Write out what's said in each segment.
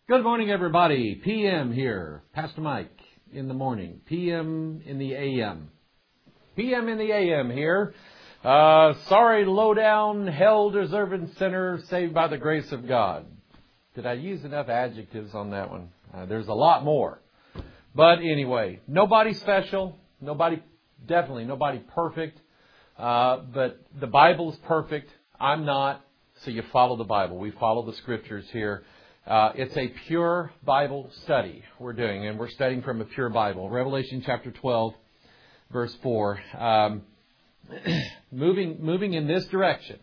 Good morning, everybody. PM here. Pastor Mike in the morning. PM in the AM. PM in the AM here. Sorry, low-down, hell-deserving sinner saved by the grace of God. Did I use enough adjectives on that one? There's a lot more. But anyway, nobody special. Definitely nobody perfect. But the Bible's perfect. I'm not. So you follow the Bible. We follow the Scriptures here. It's a pure Bible study we're doing, and we're studying from a pure Bible. Revelation chapter 12, verse 4. Moving in this direction.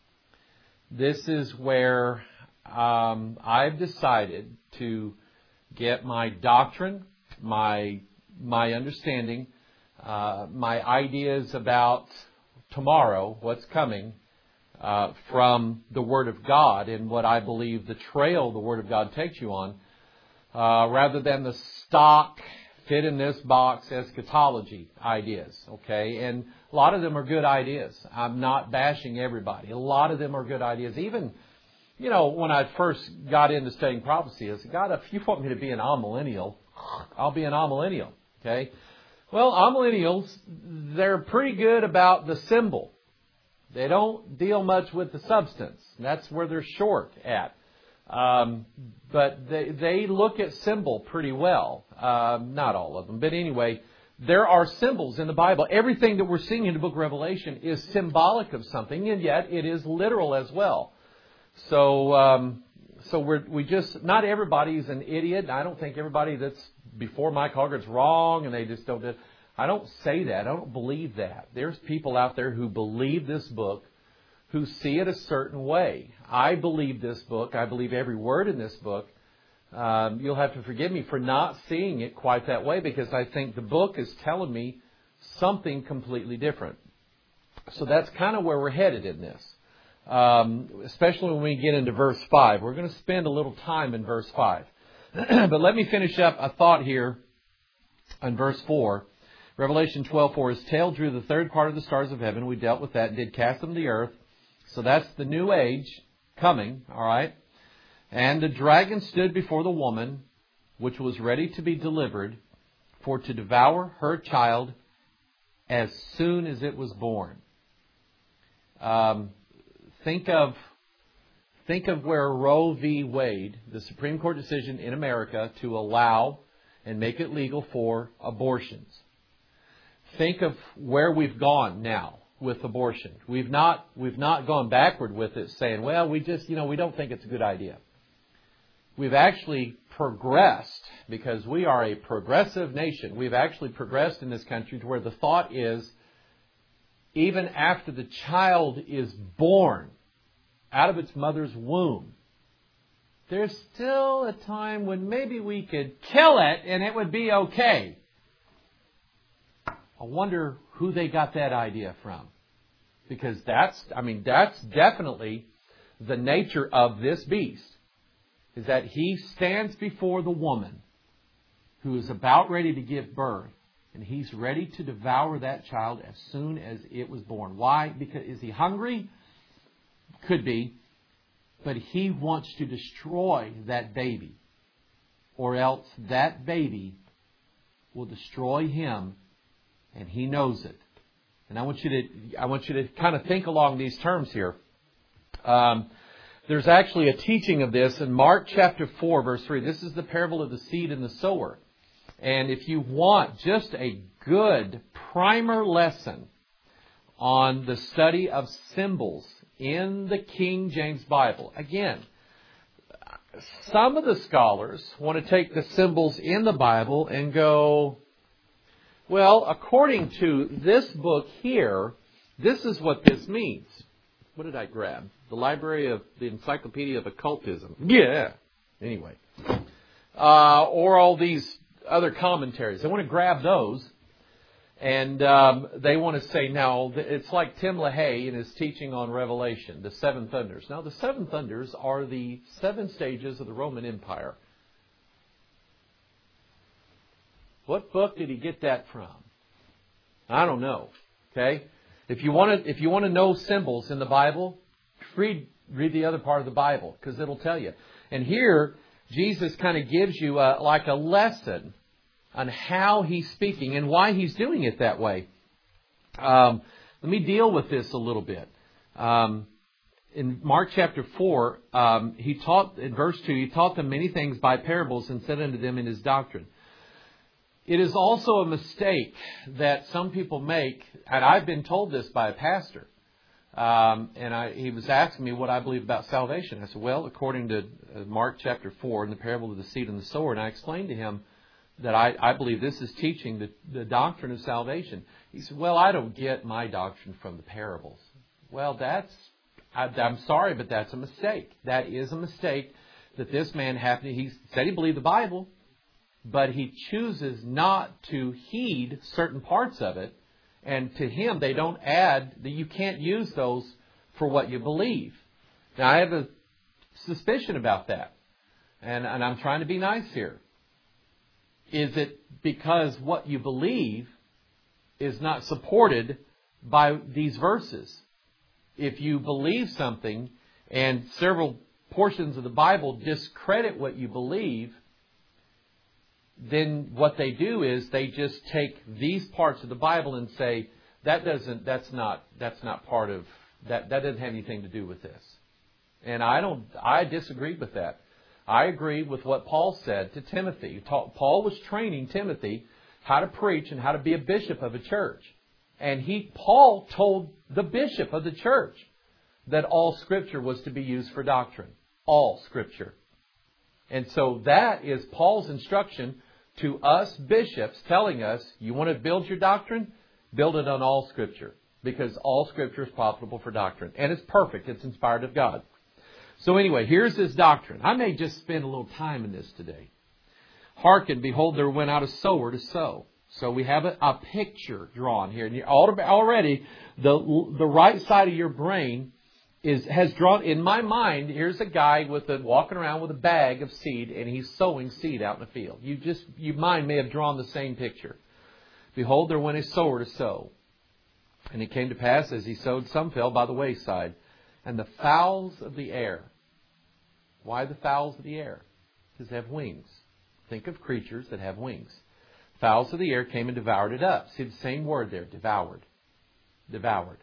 This is where I've decided to get my doctrine, my understanding, my ideas about tomorrow, what's coming, from the Word of God and what I believe the trail the Word of God takes you on, rather than the stock, fit in this box eschatology ideas, okay? And a lot of them are good ideas. I'm not bashing everybody. A lot of them are good ideas. Even, when I first got into studying prophecy, I said, God, if you want me to be an amillennial, I'll be an amillennial, okay? Well, amillennials, they're pretty good about the symbol. They don't deal much with the substance. That's where they're short at. But they look at symbol pretty well. Not all of them. But anyway, there are symbols in the Bible. Everything that we're seeing in the book of Revelation is symbolic of something, and yet it is literal as well. So not everybody's an idiot. I don't think everybody that's before Mike Hoggart's wrong and they just don't do it. I don't say that. I don't believe that. There's people out there who believe this book, who see it a certain way. I believe this book. I believe every word in this book. You'll have to forgive me for not seeing it quite that way, because I think the book is telling me something completely different. So that's kind of where we're headed in this, especially when we get into verse 5. We're going to spend a little time in verse 5. But let me finish up a thought here on verse 4. Revelation 12:4, his tail drew the third part of the stars of heaven. We dealt with that and did cast them to the earth. So that's the new age coming, all right? And the dragon stood before the woman, which was ready to be delivered, for to devour her child as soon as it was born. Think of where Roe v. Wade, the Supreme Court decision in America to allow and make it legal for abortions. Think of where we've gone now with abortion. We've not gone backward with it, saying, well, we don't think it's a good idea. We've actually progressed, because we are a progressive nation. We've actually progressed in this country to where the thought is, even after the child is born out of its mother's womb, there's still a time when maybe we could kill it and it would be okay. I wonder who they got that idea from. Because that's definitely the nature of this beast. Is that he stands before the woman who is about ready to give birth. And he's ready to devour that child as soon as it was born. Why? Because is he hungry? Could be. But he wants to destroy that baby. Or else that baby will destroy him. And he knows it. And I want you to kind of think along these terms here. There's actually a teaching of this in Mark chapter 4, verse 3. This is the parable of the seed and the sower. And if you want just a good primer lesson on the study of symbols in the King James Bible, again, some of the scholars want to take the symbols in the Bible and go, well, according to this book here, this is what this means. What did I grab? The Library of the Encyclopedia of Occultism. Yeah. Anyway. Or all these other commentaries. I want to grab those. And they want to say, now, it's like Tim LaHaye in his teaching on Revelation, the seven thunders. Now, the seven thunders are the 7 stages of the Roman Empire. What book did he get that from? I don't know. Okay? If you want to know symbols in the Bible, read the other part of the Bible, because it'll tell you. And here, Jesus kind of gives you like a lesson on how He's speaking and why He's doing it that way. Let me deal with this a little bit. In Mark chapter 4, He taught, in verse 2, He taught them many things by parables and said unto them in His doctrine. It is also a mistake that some people make, and I've been told this by a pastor. He was asking me what I believe about salvation. I said, well, according to Mark chapter 4 in the parable of the seed and the sower, and I explained to him that I believe this is teaching the doctrine of salvation. He said, well, I don't get my doctrine from the parables. Well, I'm sorry, but that's a mistake. That is a mistake that this man happened. He said he believed the Bible, but he chooses not to heed certain parts of it. And to him, they don't add, that you can't use those for what you believe. Now, I have a suspicion about that. And I'm trying to be nice here. Is it because what you believe is not supported by these verses? If you believe something and several portions of the Bible discredit what you believe, then what they do is they just take these parts of the Bible and say, that's not part of that doesn't have anything to do with this. And I disagree with that. I agree with what Paul said to Timothy. Paul was training Timothy how to preach and how to be a bishop of a church. And Paul told the bishop of the church that all Scripture was to be used for doctrine. All Scripture. And so that is Paul's instruction to us bishops, telling us, you want to build your doctrine? Build it on all Scripture. Because all Scripture is profitable for doctrine. And it's perfect. It's inspired of God. So anyway, here's his doctrine. I may just spend a little time in this today. Hearken, behold, there went out a sower to sow. So we have a picture drawn here. And already, the right side of your brain has drawn, in my mind, here's a guy walking around with a bag of seed, and he's sowing seed out in the field. Your mind may have drawn the same picture. Behold, there went a sower to sow. And it came to pass, as he sowed, some fell by the wayside. And the fowls of the air. Why the fowls of the air? Because they have wings. Think of creatures that have wings. Fowls of the air came and devoured it up. See the same word there, devoured. Devoured.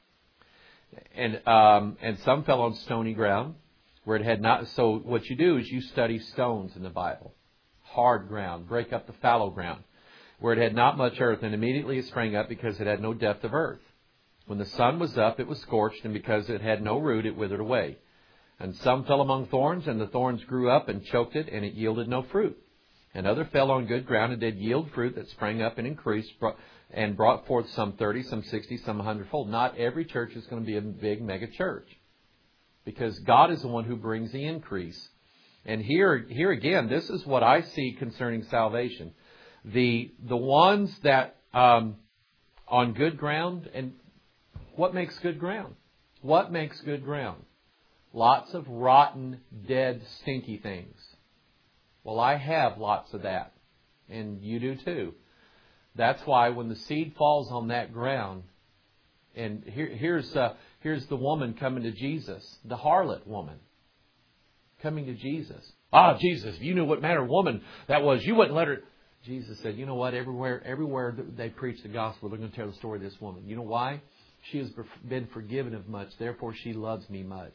And some fell on stony ground where it had not. So what you do is you study stones in the Bible. Hard ground. Break up the fallow ground. Where it had not much earth, and immediately it sprang up because it had no depth of earth. When the sun was up, it was scorched, and because it had no root, it withered away. And some fell among thorns, and the thorns grew up and choked it, and it yielded no fruit. And other fell on good ground and did yield fruit that sprang up and increased, and brought forth some 30, some 60, some 100-fold. Not every church is going to be a big mega church, because God is the one who brings the increase. And here again, this is what I see concerning salvation. The ones that on good ground, and what makes good ground? What makes good ground? Lots of rotten, dead, stinky things. Well, I have lots of that, and you do too. That's why when the seed falls on that ground, and here's the woman coming to Jesus, the harlot woman coming to Jesus. Ah, Jesus, if you knew what manner of woman that was, you wouldn't let her. Jesus said, you know what? Everywhere they preach the gospel, they're going to tell the story of this woman. You know why? She has been forgiven of much, therefore she loves me much.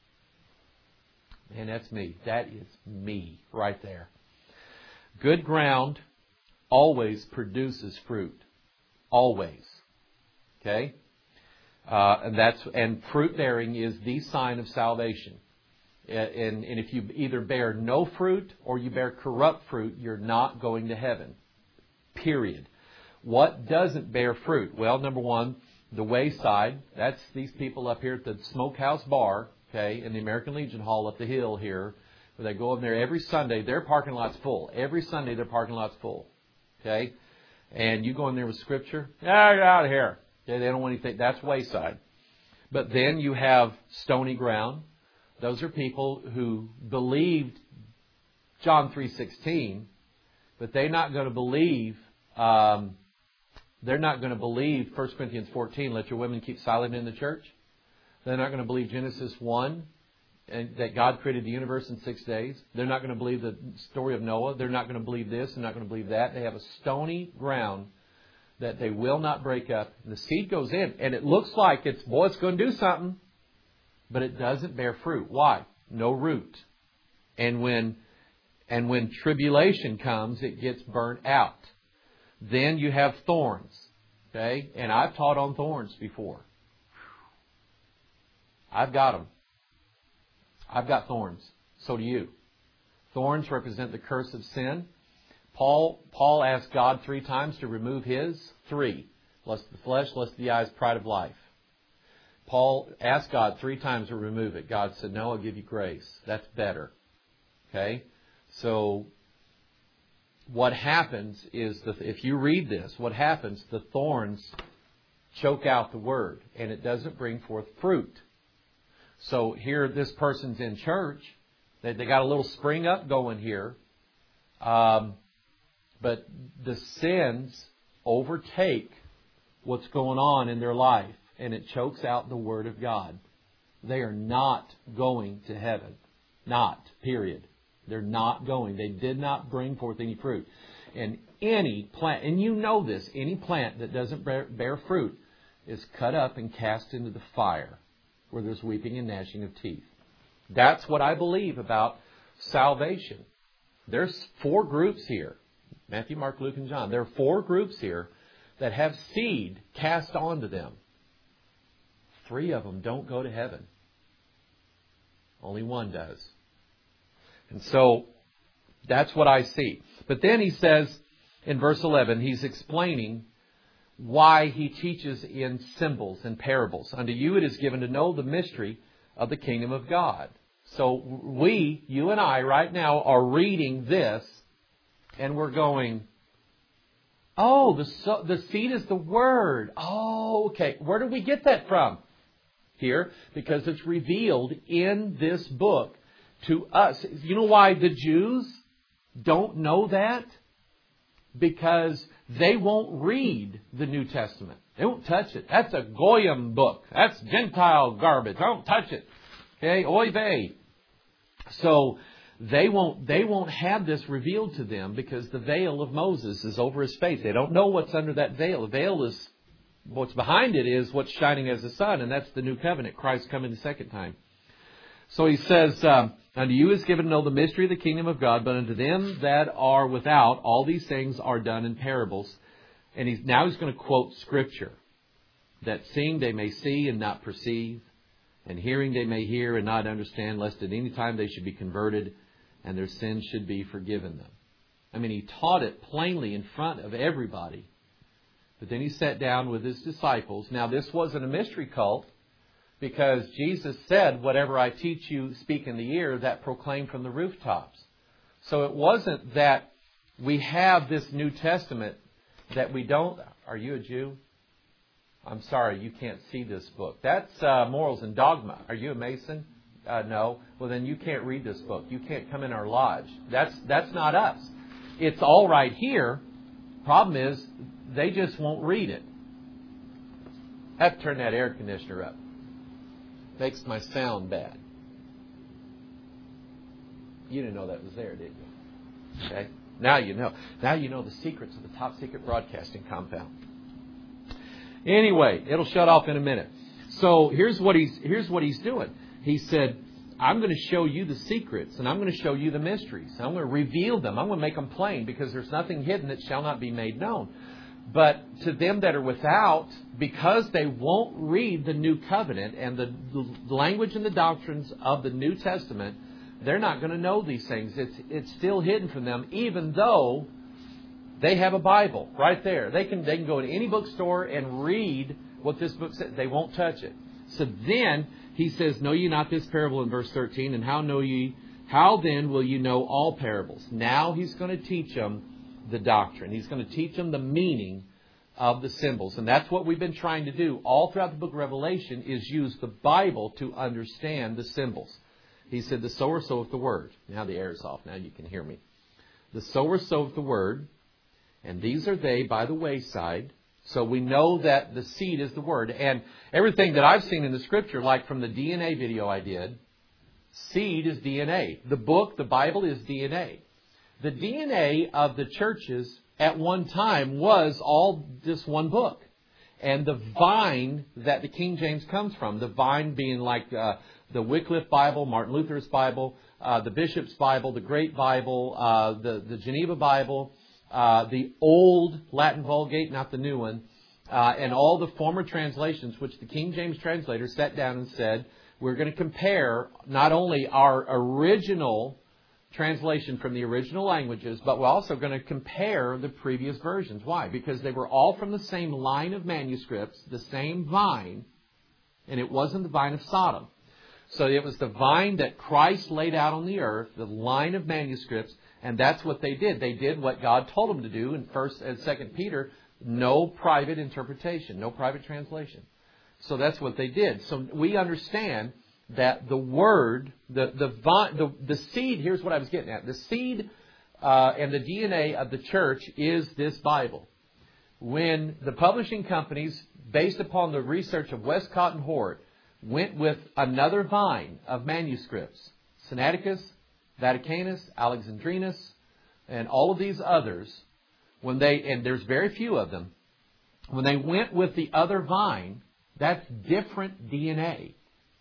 And that's me. That is me right there. Good ground always produces fruit. Always. Okay? And fruit bearing is the sign of salvation. And if you either bear no fruit or you bear corrupt fruit, you're not going to heaven. Period. What doesn't bear fruit? Well, number one, the wayside. That's these people up here at the Smokehouse Bar, okay, in the American Legion Hall up the hill here, where they go in there every Sunday. Their parking lot's full. Every Sunday their parking lot's full. Okay? And you go in there with Scripture. Yeah, get out of here. Okay, they don't want anything. That's wayside. But then you have stony ground. Those are people who believed John 3:16, but they're not going to believe. They're not going to believe 1 Corinthians 14. Let your women keep silent in the church. They're not going to believe Genesis 1, and that God created the universe in 6 days. They're not going to believe the story of Noah. They're not going to believe this. They're not going to believe that. They have a stony ground that they will not break up. And the seed goes in, and it looks like it's going to do something, but it doesn't bear fruit. Why? No root. And when tribulation comes, it gets burnt out. Then you have thorns. Okay? And I've taught on thorns before. I've got them. I've got thorns. So do you. Thorns represent the curse of sin. Paul asked God 3 times to remove his. 3. Lust of the flesh, lust of the eyes, pride of life. Paul asked God 3 times to remove it. God said, no, I'll give you grace. That's better. Okay? So what happens is, if you read this, what happens, the thorns choke out the word, and it doesn't bring forth fruit. So here, this person's in church. They got a little spring up going here. But the sins overtake what's going on in their life, and it chokes out the Word of God. They are not going to heaven. Not, period. They're not going. They did not bring forth any fruit. And any plant, and you know this, any plant that doesn't bear fruit is cut up and cast into the fire, where there's weeping and gnashing of teeth. That's what I believe about salvation. There's 4 groups here. Matthew, Mark, Luke, and John. There are 4 groups here that have seed cast onto them. 3 of them don't go to heaven. Only 1 does. And so that's what I see. But then he says in verse 11, he's explaining why he teaches in symbols and parables. Unto you it is given to know the mystery of the kingdom of God. So you and I right now are reading this, and we're going, oh, the seed is the Word. Oh, okay. Where do we get that from? Here, because it's revealed in this book to us. You know why the Jews don't know that? Because they won't read the New Testament. They won't touch it. That's a Goyim book. That's Gentile garbage. Don't touch it. Okay? Oy vey. So they won't have this revealed to them because the veil of Moses is over his face. They don't know what's under that veil. The veil is, what's behind it is what's shining as the sun, and that's the new covenant, Christ coming the second time. So he says, unto you is given to know the mystery of the kingdom of God, but unto them that are without, all these things are done in parables. And he's going to quote Scripture. That seeing they may see and not perceive, and hearing they may hear and not understand, lest at any time they should be converted, and their sins should be forgiven them. I mean, he taught it plainly in front of everybody. But then he sat down with his disciples. Now, this wasn't a mystery cult, because Jesus said, whatever I teach you, speak in the ear, that proclaim from the rooftops. So it wasn't that we have this New Testament that we don't. Are you a Jew? I'm sorry, you can't see this book. That's Morals and Dogma. Are you a Mason? No. Well, then you can't read this book. You can't come in our lodge. That's not us. It's all right here. Problem is, they just won't read it. I have to turn that air conditioner up. Makes my sound bad. You didn't know that was there, did you? Okay. Now you know. Now you know the secrets of the top secret broadcasting compound. Anyway, it'll shut off in a minute. So here's what he's doing. He said, I'm going to show you the secrets, and I'm going to show you the mysteries. I'm going to reveal them. I'm going to make them plain, because there's nothing hidden that shall not be made known. But to them that are without, because they won't read the New Covenant and the language and the doctrines of the New Testament, they're not going to know these things. It's still hidden from them, even though they have a Bible right there. They can go to any bookstore and read what this book says. They won't touch it. So then he says, know ye not this parable in verse 13, and how then will you know all parables? Now he's going to teach them the doctrine. He's going to teach them the meaning of the symbols. And that's what we've been trying to do all throughout the book of Revelation, is use the Bible to understand the symbols. He said, the sower soweth the word. Now the air is off. Now you can hear me. The sower soweth the word, and these are they by the wayside. So we know that the seed is the word. And everything that I've seen in the Scripture, like from the DNA video I did, Seed is DNA. The book, the Bible, is DNA. The DNA of the churches at one time was all just one book. And the vine that the King James comes from, the vine being like the Wycliffe Bible, Martin Luther's Bible, the Bishop's Bible, the Great Bible, the Geneva Bible, the old Latin Vulgate, not the new one, and all the former translations, which the King James translator sat down and said, we're going to compare not only our original translation from the original languages, but we're also going to compare the previous versions. Why? Because they were all from the same line of manuscripts, the same vine, and it wasn't the vine of Sodom. So it was the vine that Christ laid out on the earth, the line of manuscripts, and that's what they did. They did what God told them to do in 1st and 2nd Peter, no private interpretation, no private translation. So that's what they did. So we understand that the word, the seed, here's what I was getting at. The seed and the DNA of the church is this Bible. When the publishing companies, based upon the research of Westcott and Hort, went with another vine of manuscripts, Sinaiticus, Vaticanus, Alexandrinus, and all of these others, and there's very few of them, when they went with the other vine, that's different DNA.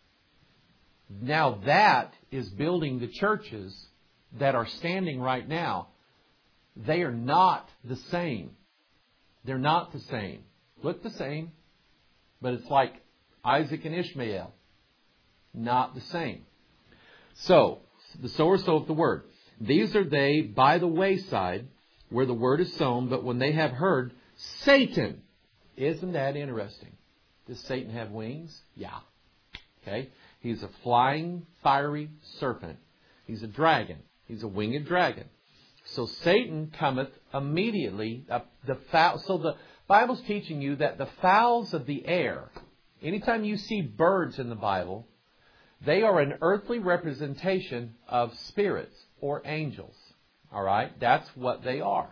Now that is building the churches that are standing right now. They are not the same. They're not the same. Look the same, but it's like Isaac and Ishmael. Not the same. So, the sower soweth the word. These are they by the wayside where the word is sown, but when they have heard, Satan. Isn't that interesting? Does Satan have wings? Yeah. Okay. He's a flying, fiery serpent. He's a dragon. He's a winged dragon. So Satan cometh immediately. So the Bible's teaching you that the fowls of the air, anytime you see birds in the Bible, they are an earthly representation of spirits or angels. All right? That's what they are.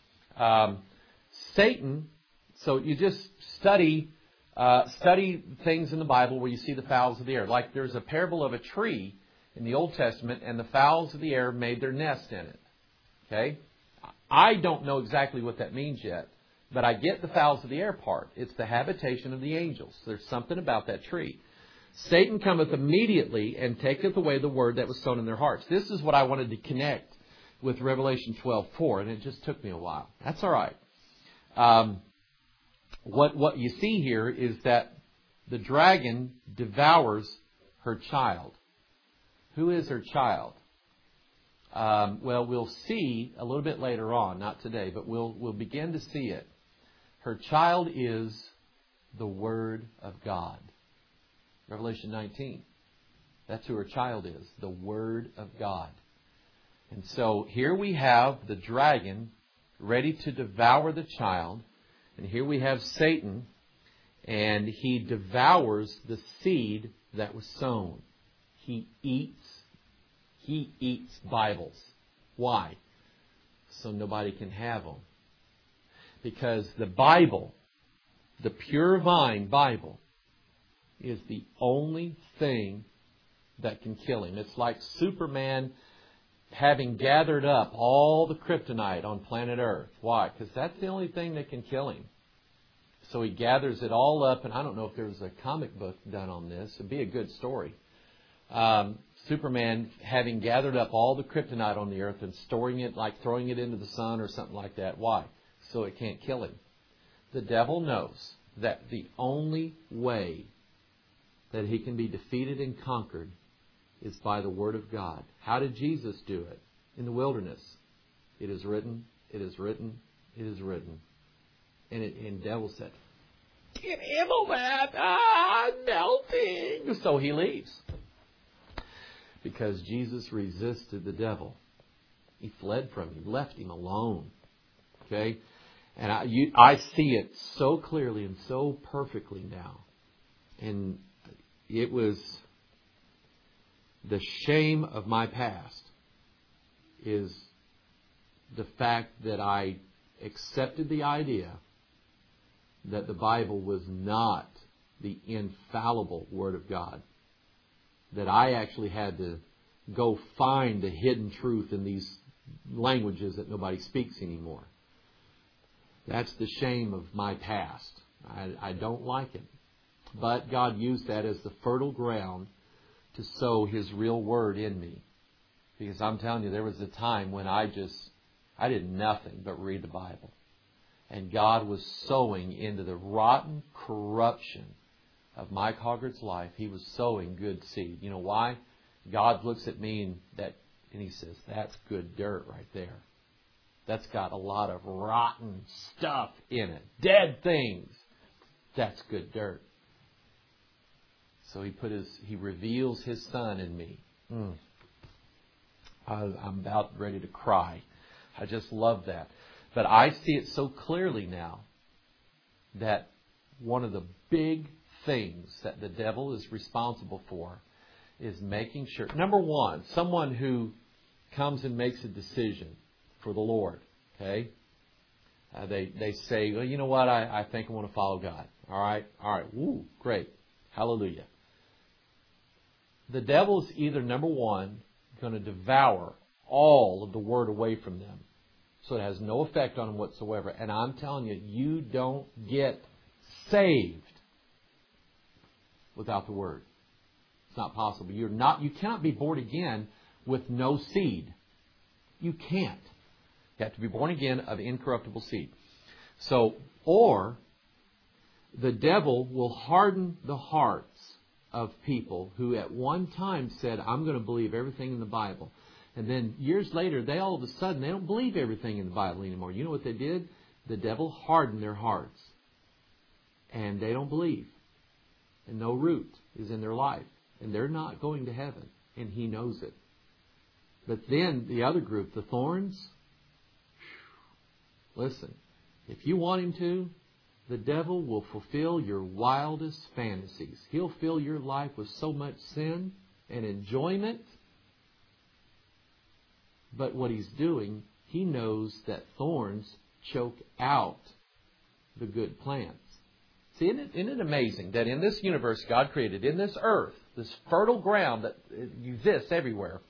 Satan, so you just study things in the Bible where you see the fowls of the air. Like there's a parable of a tree in the Old Testament, and the fowls of the air made their nest in it. Okay? I don't know exactly what that means yet, but I get the fowls of the air part. It's the habitation of the angels. There's something about that tree. Satan cometh immediately and taketh away the word that was sown in their hearts. This is what I wanted to connect with Revelation 12:4, and it just took me a while. That's all right. What you see here is that the dragon devours her child. Who is her child? Well, we'll see a little bit later on, not today, but we'll begin to see it. Her child is the Word of God. Revelation 19. That's who her child is, the Word of God. And so here we have the dragon ready to devour the child. And here we have Satan, and he devours the seed that was sown. He eats Bibles. Why? So nobody can have them. Because the Bible, the pure vine Bible, is the only thing that can kill him. It's like Superman having gathered up all the kryptonite on planet Earth. Why? Because that's the only thing that can kill him. So he gathers it all up, and I don't know if there's a comic book done on this. It'd be a good story. Superman having gathered up all the kryptonite on the earth and storing it, like throwing it into the sun or something like that. Why? So it can't kill him. The devil knows that the only way that he can be defeated and conquered is by the Word of God. How did Jesus do it? In the wilderness. It is written, it is written, it is written. And the devil said, "Get him over that! I'm melting!" So he leaves. Because Jesus resisted the devil. He fled from him, left him alone. Okay? And I see it so clearly and so perfectly now. And it was the shame of my past is the fact that I accepted the idea that the Bible was not the infallible Word of God. That I actually had to go find the hidden truth in these languages that nobody speaks anymore. That's the shame of my past. I don't like it. But God used that as the fertile ground to sow His real word in me. Because I'm telling you, there was a time when I did nothing but read the Bible. And God was sowing into the rotten corruption of Mike Hoggard's life. He was sowing good seed. You know why? God looks at me and He says, that's good dirt right there. That's got a lot of rotten stuff in it. Dead things. That's good dirt. So He reveals His Son in me. I'm about ready to cry. I just love that. But I see it so clearly now that one of the big things that the devil is responsible for is making sure, number one, someone who comes and makes a decision for the Lord, okay? They say, well, you know what, I think I want to follow God. All right, woo, great, hallelujah. The devil is either, number one, going to devour all of the Word away from them, so it has no effect on them whatsoever. And I'm telling you, you don't get saved without the Word. It's not possible. You cannot be born again with no seed. You can't. You have to be born again of incorruptible seed. So, or the devil will harden the hearts of people who at one time said, I'm going to believe everything in the Bible. And then years later, they all of a sudden, they don't believe everything in the Bible anymore. You know what they did? The devil hardened their hearts. And they don't believe. And no root is in their life. And they're not going to heaven. And he knows it. But then the other group, the thorns, listen, if you want him to, the devil will fulfill your wildest fantasies. He'll fill your life with so much sin and enjoyment. But what he's doing, he knows that thorns choke out the good plants. See, isn't it amazing that in this universe God created, in this earth, this fertile ground that exists everywhere,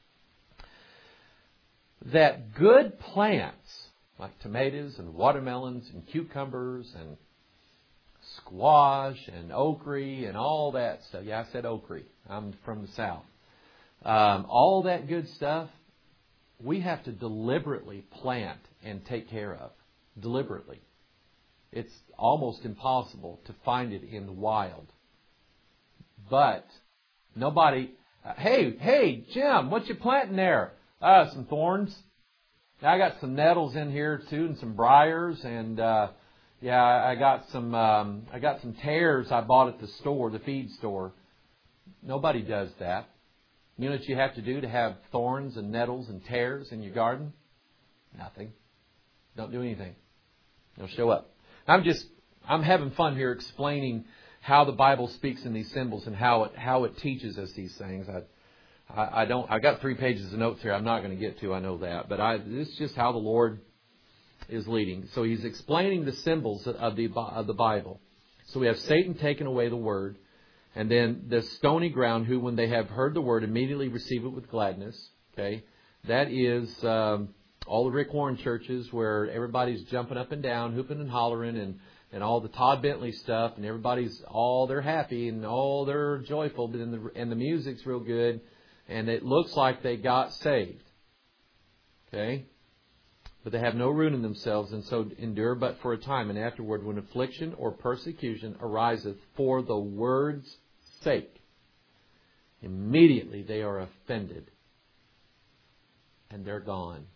that good plants, like tomatoes and watermelons and cucumbers and squash and okra and all that stuff. Yeah, I said okra. I'm from the South. All that good stuff, we have to deliberately plant and take care of. Deliberately. It's almost impossible to find it in the wild. But nobody... Hey, Jim, what you planting there? Some thorns. I got some nettles in here too, and some briars, and I got some tares I bought at the store, the feed store. Nobody does that. You know what you have to do to have thorns and nettles and tares in your garden? Nothing. Don't do anything. They'll show up. I'm having fun here explaining how the Bible speaks in these symbols and how it teaches us these things. I got 3 pages of notes here I'm not going to get to, I know that. But this is just how the Lord is leading. So He's explaining the symbols of the Bible. So we have Satan taking away the Word. And then the stony ground, who when they have heard the Word immediately receive it with gladness. Okay, that is all the Rick Warren churches where everybody's jumping up and down, hooping and hollering, and all the Todd Bentley stuff, and they're happy and all they're joyful, and the music's real good. And it looks like they got saved. Okay? But they have no root in themselves, and so endure but for a time. And afterward, when affliction or persecution ariseth for the word's sake, immediately they are offended. And they're gone.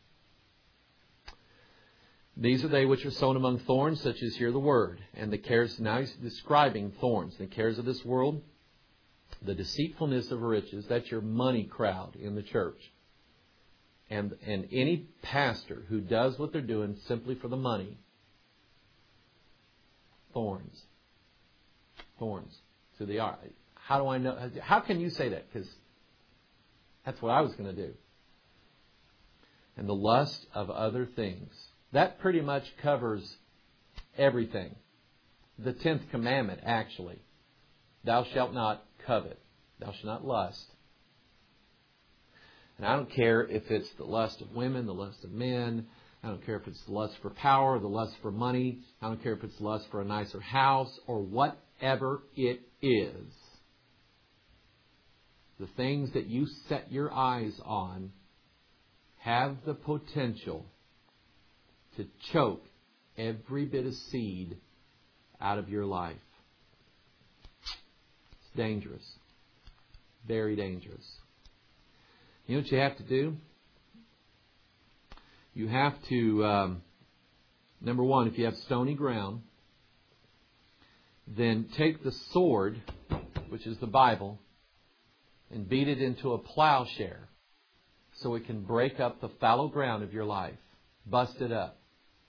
These are they which are sown among thorns, such as hear the word. And the cares, now he's describing thorns, the cares of this world, the deceitfulness of riches, that's your money crowd in the church. And any pastor who does what they're doing simply for the money, thorns. Thorns. So they are. How do I know? How can you say that? Because that's what I was going to do. And the lust of other things. That pretty much covers everything. The 10th commandment, actually. Thou shalt not covet. Thou shalt not lust. And I don't care if it's the lust of women, the lust of men. I don't care if it's the lust for power, the lust for money. I don't care if it's lust for a nicer house or whatever it is. The things that you set your eyes on have the potential to choke every bit of seed out of your life. It's dangerous. Very dangerous. You know what you have to do? You have to, number one, if you have stony ground, then take the sword, which is the Bible, and beat it into a plowshare so it can break up the fallow ground of your life. Bust it up.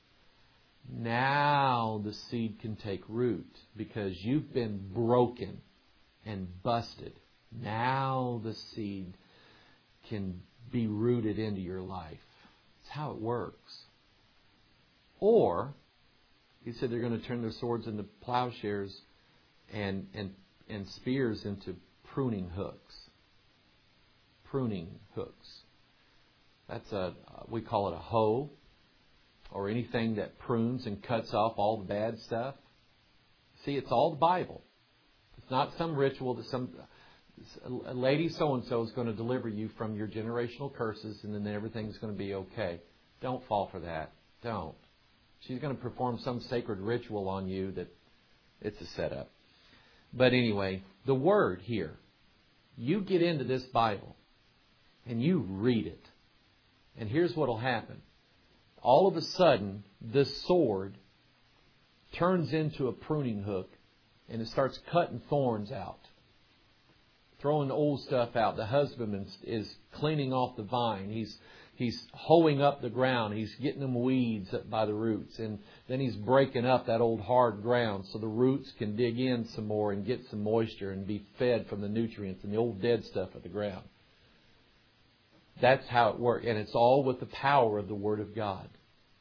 Now the seed can take root because you've been broken and busted. Now the seed can be rooted into your life. That's how it works. Or, he said they're going to turn their swords into plowshares and spears into pruning hooks. Pruning hooks. That's we call it a hoe, or anything that prunes and cuts off all the bad stuff. See, it's all the Bible. It's not some ritual that some lady so-and-so is going to deliver you from your generational curses and then everything's going to be okay. Don't fall for that. Don't. She's going to perform some sacred ritual on you that it's a setup. But anyway, the Word here. You get into this Bible and you read it. And here's what will happen. All of a sudden, this sword turns into a pruning hook and it starts cutting thorns out. Throwing the old stuff out. The husbandman is cleaning off the vine. He's hoeing up the ground. He's getting them weeds up by the roots. And then he's breaking up that old hard ground so the roots can dig in some more and get some moisture and be fed from the nutrients and the old dead stuff of the ground. That's how it works. And it's all with the power of the Word of God.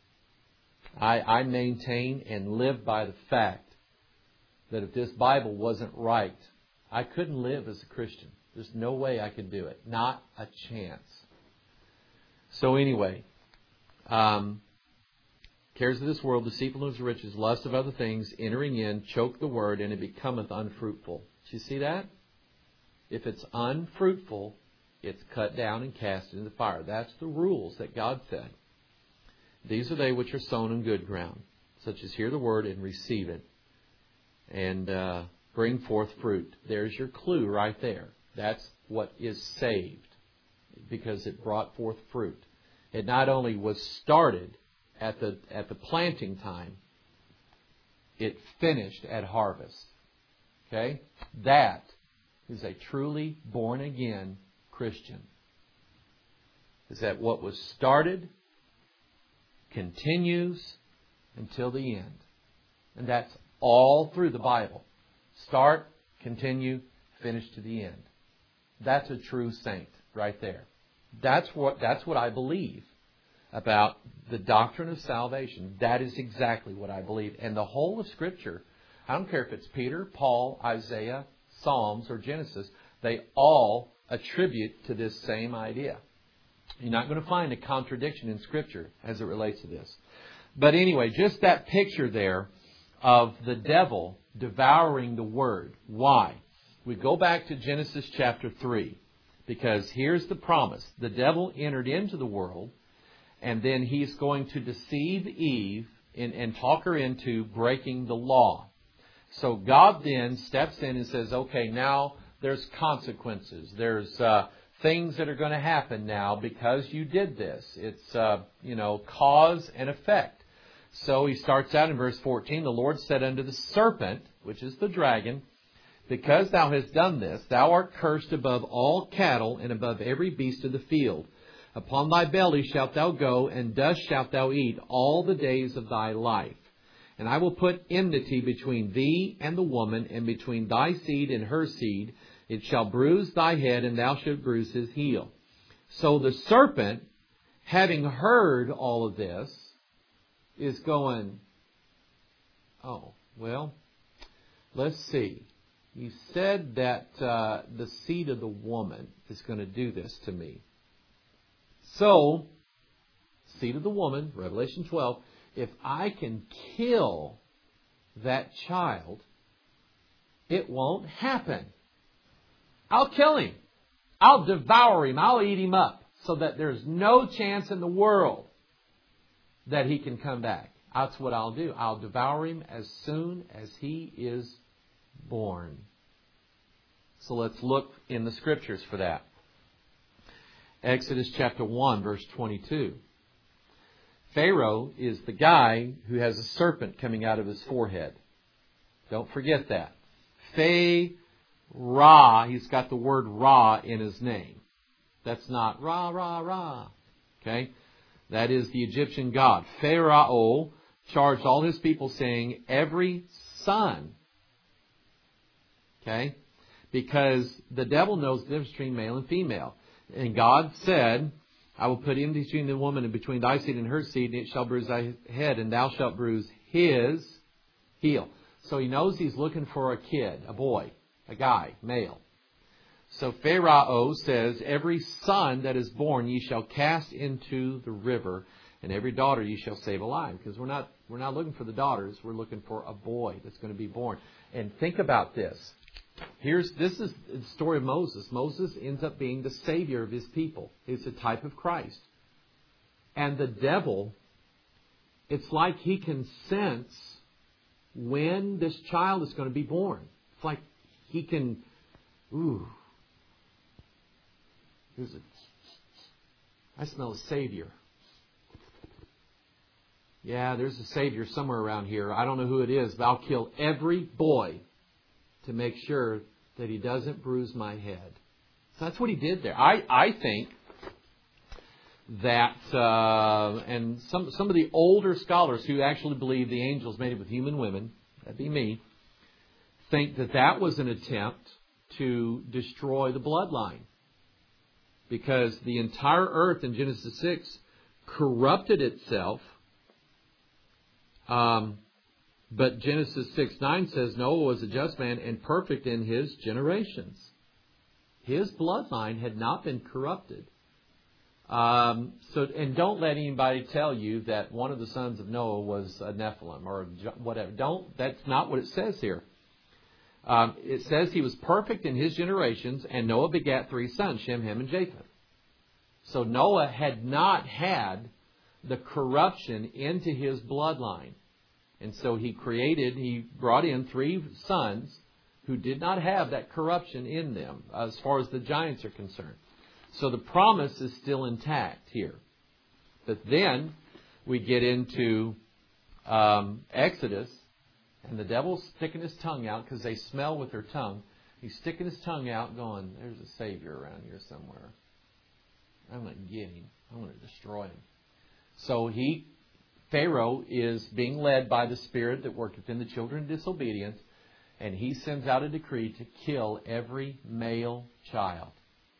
I maintain and live by the fact that if this Bible wasn't right, I couldn't live as a Christian. There's no way I could do it. Not a chance. So anyway, cares of this world, deceitfulness of riches, lust of other things, entering in, choke the word, and it becometh unfruitful. Do you see that? If it's unfruitful, it's cut down and cast into the fire. That's the rules that God said. These are they which are sown in good ground, such as hear the word and receive it, and bring forth fruit. There's your clue right there. That's what is saved, because it brought forth fruit. It not only was started at the planting time, it finished at harvest. Okay? That is a truly born again Christian. Is that what was started continues until the end. And that's all through the Bible. Start, continue, finish to the end. That's a true saint right there. That's what I believe about the doctrine of salvation. That is exactly what I believe. And the whole of Scripture, I don't care if it's Peter, Paul, Isaiah, Psalms, or Genesis, they all attribute to this same idea. You're not going to find a contradiction in Scripture as it relates to this. But anyway, just that picture there of the devil devouring the Word. Why? We go back to Genesis chapter 3. Because here's the promise. The devil entered into the world, and then he's going to deceive Eve and talk her into breaking the law. So God then steps in and says, okay, now there's consequences. There's things that are going to happen now because you did this. It's, cause and effect. So he starts out in verse 14, the Lord said unto the serpent, which is the dragon, because thou hast done this, thou art cursed above all cattle and above every beast of the field. Upon thy belly shalt thou go, and dust shalt thou eat all the days of thy life. And I will put enmity between thee and the woman, and between thy seed and her seed. It shall bruise thy head, and thou shalt bruise his heel. So the serpent, having heard all of this, is going, oh, well, let's see. You said that the seed of the woman is going to do this to me. So, seed of the woman, Revelation 12, if I can kill that child, it won't happen. I'll kill him. I'll devour him. I'll eat him up so that there's no chance in the world that he can come back. That's what I'll do. I'll devour him as soon as he is born. So let's look in the Scriptures for that. Exodus chapter 1, verse 22. Pharaoh is the guy who has a serpent coming out of his forehead. Don't forget that. Ra, he's got the word Ra in his name. That's not Ra, Ra, Ra. Okay? That is the Egyptian god. Pharaoh charged all his people saying, every son. Okay? Because the devil knows the difference between male and female. And God said, I will put enmity between the woman and between thy seed and her seed, and it shall bruise thy head, and thou shalt bruise his heel. So he knows he's looking for a kid, a boy, a guy, male. So Pharaoh says, every son that is born ye shall cast into the river, and every daughter ye shall save alive. Because we're not looking for the daughters, we're looking for a boy that's going to be born. And think about this. This is the story of Moses. Moses ends up being the savior of his people. He's a type of Christ. And the devil, it's like he can sense when this child is going to be born. It's like he can, I smell a savior. Yeah, there's a savior somewhere around here. I don't know who it is, but I'll kill every boy to make sure that he doesn't bruise my head. So that's what he did there. I think that, and some of the older scholars who actually believe the angels made it with human women, that'd be me, think that was an attempt to destroy the bloodline. Because the entire earth in Genesis 6 corrupted itself. But Genesis 6:9 says Noah was a just man and perfect in his generations. His bloodline had not been corrupted. And don't let anybody tell you that one of the sons of Noah was a Nephilim or whatever. That's not what it says here. It says he was perfect in his generations, and Noah begat 3 sons, Shem, Ham, and Japheth. So Noah had not had the corruption into his bloodline. And so he brought in 3 sons who did not have that corruption in them as far as the giants are concerned. So the promise is still intact here. But then we get into Exodus, and the devil's sticking his tongue out because they smell with their tongue. He's sticking his tongue out going, there's a Savior around here somewhere. I'm going to get him. I'm going to destroy him. So Pharaoh is being led by the spirit that worketh in the children of disobedience, and he sends out a decree to kill every male child.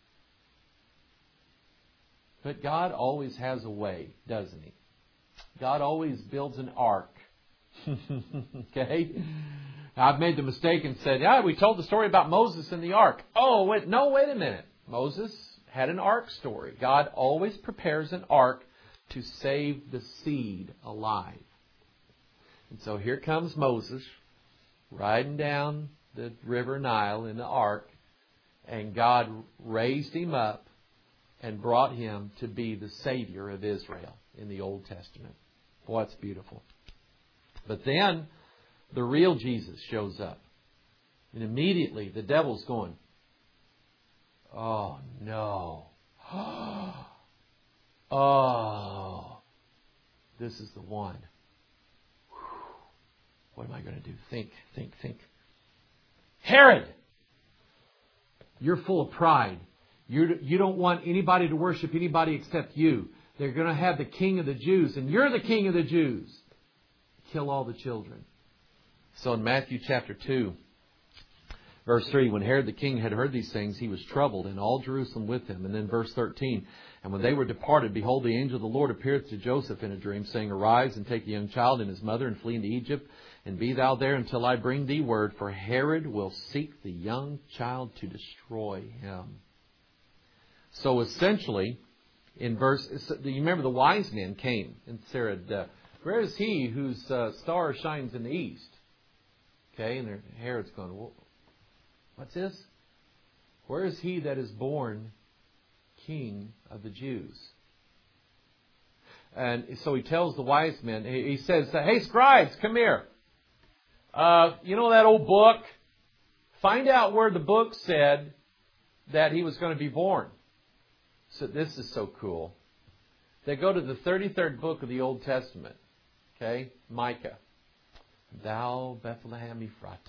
But God always has a way, doesn't he? God always builds an ark. Okay? I've made the mistake and said, we told the story about Moses and the ark. Wait a minute. Moses had an ark story. God always prepares an ark to save the seed alive. And so here comes Moses riding down the river Nile in the ark, and God raised him up and brought him to be the Savior of Israel in the Old Testament. Boy, that's beautiful. But then the real Jesus shows up. And immediately the devil's going, oh no. Oh, this is the one. What am I going to do? Think. Herod, you're full of pride. You don't want anybody to worship anybody except you. They're going to have the king of the Jews, and you're the king of the Jews. Kill all the children. So in Matthew chapter 2, verse 3, when Herod the king had heard these things, he was troubled, and all Jerusalem with him. And then verse 13, and when they were departed, behold, the angel of the Lord appeared to Joseph in a dream, saying, Arise and take the young child and his mother and flee into Egypt, and be thou there until I bring thee word, for Herod will seek the young child to destroy him. So essentially, in verse, you remember the wise men came and said, where is he whose star shines in the east? Okay, and Herod's going, well, what's this? Where is he that is born King of the Jews? And so he tells the wise men, he says, hey, scribes, come here. You know that old book? Find out where the book said that he was going to be born. So this is so cool. They go to the 33rd book of the Old Testament. Okay, Micah. Thou Bethlehem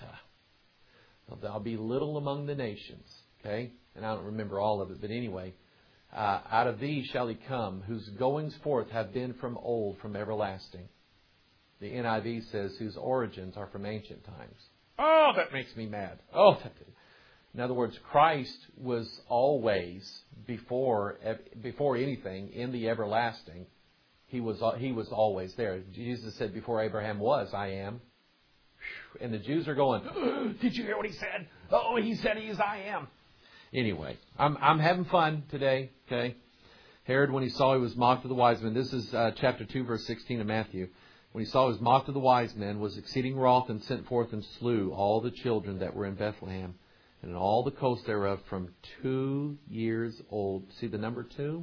Ephratah, thou be little among the nations. Okay, and I don't remember all of it, but anyway, out of thee shall he come, whose goings forth have been from old, from everlasting. The NIV says, whose origins are from ancient times. Oh, that makes me mad. Oh, in other words, Christ was always, before anything, in the everlasting. He was always there. Jesus said, before Abraham was, I am. And the Jews are going, did you hear what he said? Oh, he said I am. Anyway, I'm having fun today. Okay, Herod, when he saw he was mocked of the wise men, this is chapter 2, verse 16 of Matthew. When he saw he was mocked of the wise men, was exceeding wroth, and sent forth and slew all the children that were in Bethlehem, and in all the coast thereof, from 2 years old. See the number 2?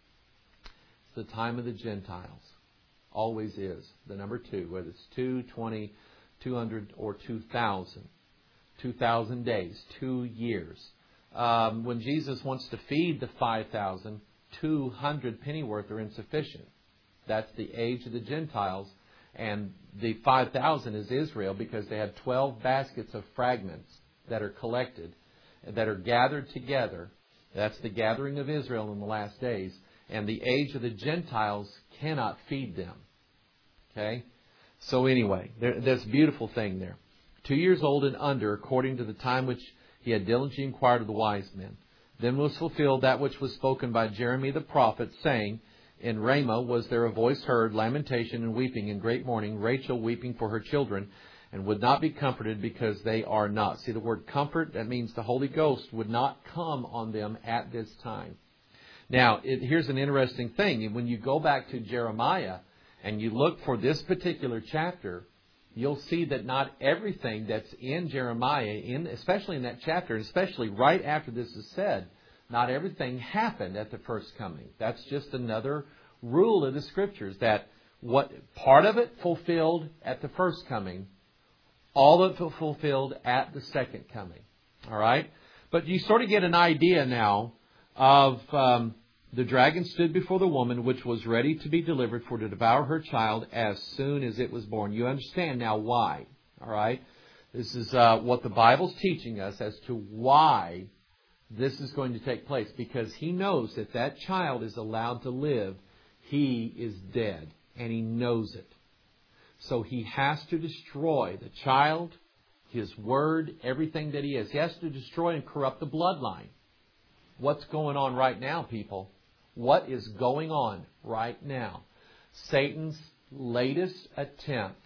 It's the time of the Gentiles. Always is. The number 2, whether it's 2, 20, 200, or 2,000. 2,000 days, 2 years. When Jesus wants to feed the 5,000, 200 pennyworth are insufficient. That's the age of the Gentiles. And the 5,000 is Israel, because they had 12 baskets of fragments that are collected, that are gathered together. That's the gathering of Israel in the last days. And the age of the Gentiles cannot feed them. Okay? So anyway, there's a beautiful thing there. 2 years old and under, according to the time which he had diligently inquired of the wise men. Then was fulfilled that which was spoken by Jeremy the prophet, saying, in Ramah was there a voice heard, lamentation and weeping and great mourning, Rachel weeping for her children, and would not be comforted because they are not. See the word comfort? That means the Holy Ghost would not come on them at this time. Now, here's an interesting thing. When you go back to Jeremiah and you look for this particular chapter, you'll see that not everything that's in Jeremiah, especially in that chapter, especially right after this is said, not everything happened at the first coming. That's just another rule of the Scriptures, that what part of it fulfilled at the first coming, all of it fulfilled at the second coming. All right? But you sort of get an idea now of the dragon stood before the woman, which was ready to be delivered for to devour her child as soon as it was born. You understand now why. All right? This is what the Bible's teaching us as to why this is going to take place, because he knows that that child is allowed to live, he is dead, and he knows it. So he has to destroy the child, his word, everything that he is. He has to destroy and corrupt the bloodline. What's going on right now, people? What is going on right now? Satan's latest attempt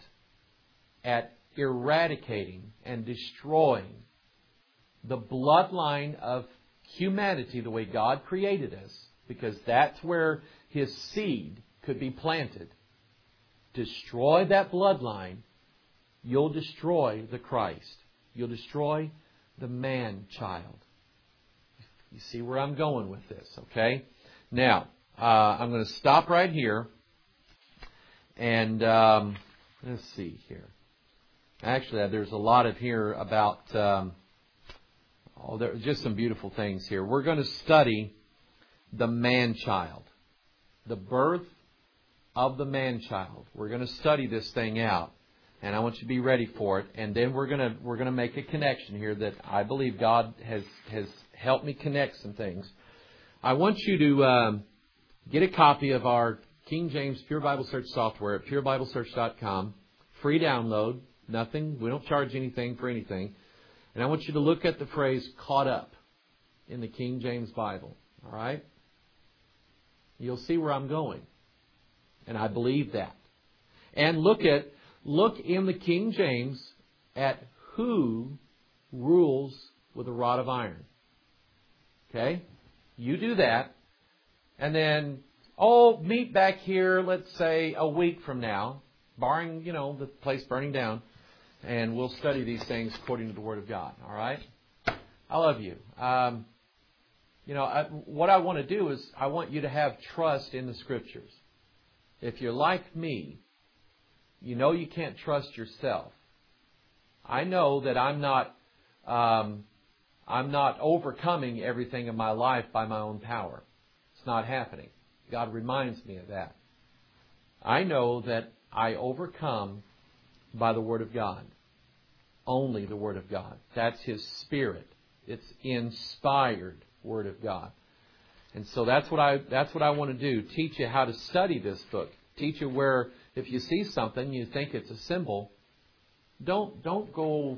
at eradicating and destroying the bloodline of humanity the way God created us, because that's where his seed could be planted. Destroy that bloodline, you'll destroy the Christ. You'll destroy the man-child. You see where I'm going with this, okay? Now, I'm going to stop right here. And let's see here. Actually, there's a lot of here about... there are just some beautiful things here. We're going to study the man-child. The birth of the man-child. We're going to study this thing out. And I want you to be ready for it. And then we're going to make a connection here that I believe God has helped me connect some things. I want you to get a copy of our King James Pure Bible Search software at purebiblesearch.com. Free download. Nothing. We don't charge anything for anything. And I want you to look at the phrase caught up in the King James Bible. All right? You'll see where I'm going. And I believe that. And look in the King James at who rules with a rod of iron. Okay? You do that. And then meet back here, let's say, a week from now, barring, the place burning down, and we'll study these things according to the Word of God. All right? I love you. What I want to do is I want you to have trust in the Scriptures. If you're like me, you can't trust yourself. I know that I'm not overcoming everything in my life by my own power. It's not happening. God reminds me of that. I know that I overcome by the Word of God. Only the Word of God. That's His Spirit. It's inspired Word of God. And so that's what I want to do. Teach you how to study this book. Teach you where, if you see something, you think it's a symbol, don't go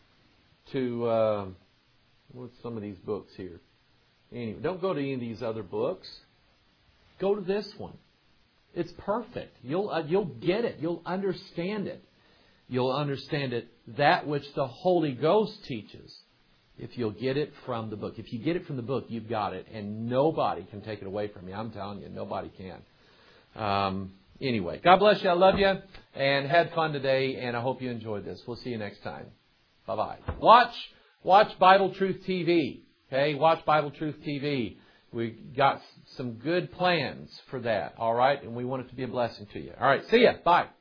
to what's some of these books here. Anyway, don't go to any of these other books. Go to this one. It's perfect. You'll get it. You'll understand it. You'll understand it, that which the Holy Ghost teaches, if you'll get it from the book. If you get it from the book, you've got it, and nobody can take it away from you. I'm telling you, nobody can. Anyway, God bless you. I love you, and had fun today, and I hope you enjoyed this. We'll see you next time. Bye-bye. Watch Bible Truth TV. Okay, watch Bible Truth TV. We got some good plans for that. All right, and we want it to be a blessing to you. All right, see ya. Bye.